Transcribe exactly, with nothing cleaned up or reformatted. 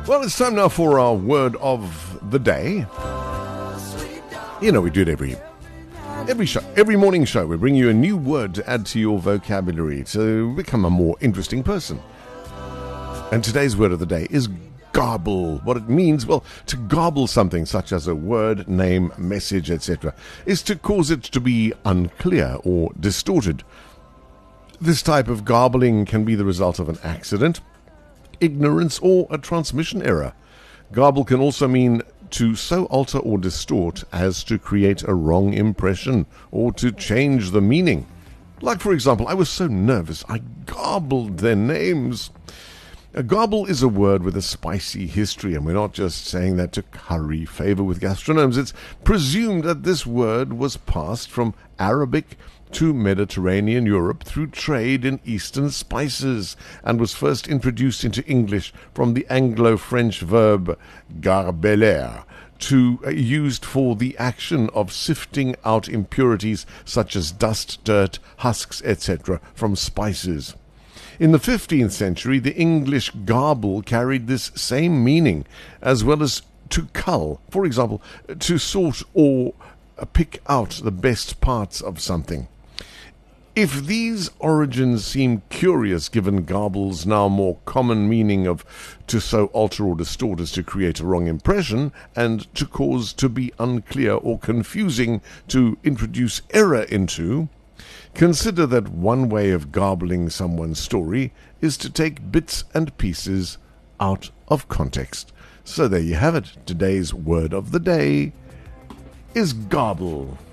Well, it's time now for our word of the day. You know, we do it every every show, every morning show. We bring you a new word to add to your vocabulary to become a more interesting person. And today's word of the day is garble. What it means, well, to garble something such as a word, name, message, et cetera, is to cause it to be unclear or distorted. This type of garbling can be the result of an accident, ignorance, or a transmission error. Garble can also mean to so alter or distort as to create a wrong impression or to change the meaning. Like, for example, I was so nervous I garbled their names. A garble is a word with a spicy history, and we're not just saying that to curry favor with gastronomes. It's presumed that this word was passed from Arabic to Mediterranean Europe through trade in Eastern spices and was first introduced into English from the Anglo-French verb garbeler, to uh, used for the action of sifting out impurities such as dust, dirt, husks, et cetera from spices. In the fifteenth century, the English garble carried this same meaning, as well as to cull, for example, to sort or uh, pick out the best parts of something. If these origins seem curious, given garble's now more common meaning of to so alter or distort as to create a wrong impression, and to cause to be unclear or confusing, to introduce error into, consider that one way of garbling someone's story is to take bits and pieces out of context. So there you have it. Today's word of the day is garble.